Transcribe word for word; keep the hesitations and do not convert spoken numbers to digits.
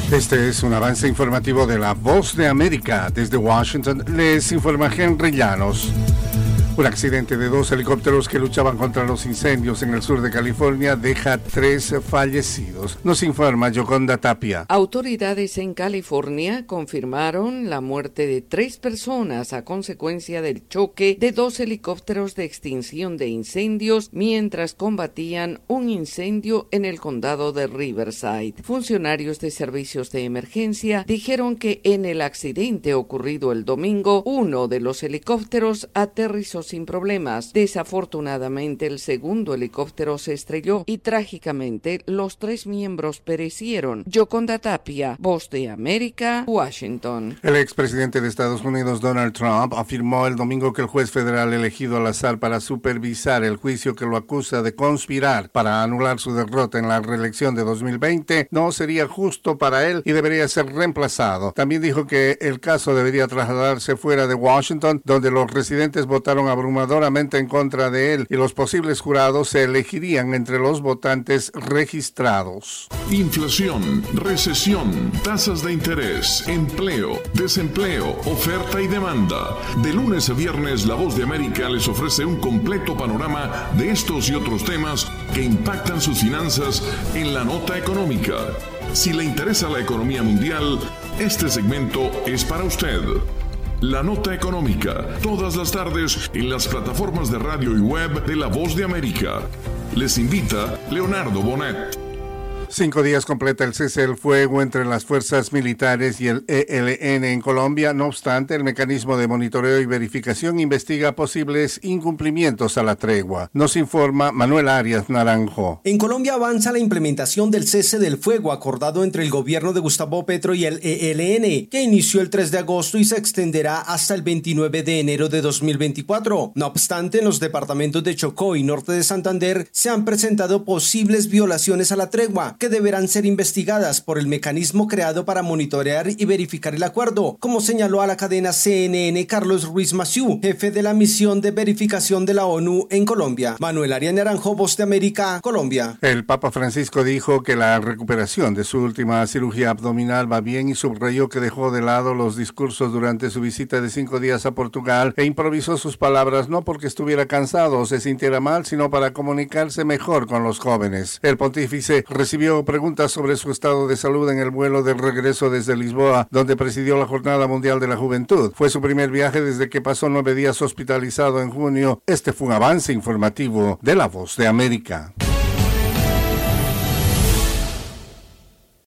Este es un avance informativo de La Voz de América. Desde Washington les informa Henry Llanos. Un accidente de dos helicópteros que luchaban contra los incendios en el sur de California deja tres fallecidos. Nos informa Yoconda Tapia. Autoridades en California confirmaron la muerte de tres personas a consecuencia del choque de dos helicópteros de extinción de incendios mientras combatían un incendio en el condado de Riverside. Funcionarios de servicios de emergencia dijeron que en el accidente ocurrido el domingo, uno de los helicópteros aterrizó sin problemas. Desafortunadamente, el segundo helicóptero se estrelló y trágicamente los tres miembros perecieron. Yoconda Tapia, Voz de América, Washington. El expresidente de Estados Unidos, Donald Trump, afirmó el domingo que el juez federal elegido al azar para supervisar el juicio que lo acusa de conspirar para anular su derrota en la reelección de dos mil veinte no sería justo para él y debería ser reemplazado. También dijo que el caso debería trasladarse fuera de Washington, donde los residentes votaron abrumadoramente en contra de él y los posibles jurados se elegirían entre los votantes registrados. Inflación, recesión, tasas de interés, empleo, desempleo, oferta y demanda. De lunes a viernes, La Voz de América les ofrece un completo panorama de estos y otros temas que impactan sus finanzas en la nota económica. Si le interesa la economía mundial, este segmento es para usted. La Nota Económica, todas las tardes en las plataformas de radio y web de La Voz de América. Les invita Leonardo Bonet. Cinco días completa el cese del fuego entre las fuerzas militares y el E L N en Colombia. No obstante, el mecanismo de monitoreo y verificación investiga posibles incumplimientos a la tregua. Nos informa Manuel Arias Naranjo. En Colombia avanza la implementación del cese del fuego acordado entre el gobierno de Gustavo Petro y el E L N, que inició el tres de agosto y se extenderá hasta el veintinueve de enero de dos mil veinticuatro. No obstante, en los departamentos de Chocó y Norte de Santander se han presentado posibles violaciones a la tregua, que deberán ser investigadas por el mecanismo creado para monitorear y verificar el acuerdo, como señaló a la cadena C N N Carlos Ruiz Massieu, jefe de la misión de verificación de la ONU en Colombia. Manuel Arias Naranjo, Voz de América, Colombia. El Papa Francisco dijo que la recuperación de su última cirugía abdominal va bien y subrayó que dejó de lado los discursos durante su visita de cinco días a Portugal e improvisó sus palabras no porque estuviera cansado o se sintiera mal, sino para comunicarse mejor con los jóvenes. El pontífice recibió preguntas sobre su estado de salud en el vuelo de regreso desde Lisboa, donde presidió la Jornada Mundial de la Juventud. Fue su primer viaje desde que pasó nueve días hospitalizado en junio. Este fue un avance informativo de La Voz de América.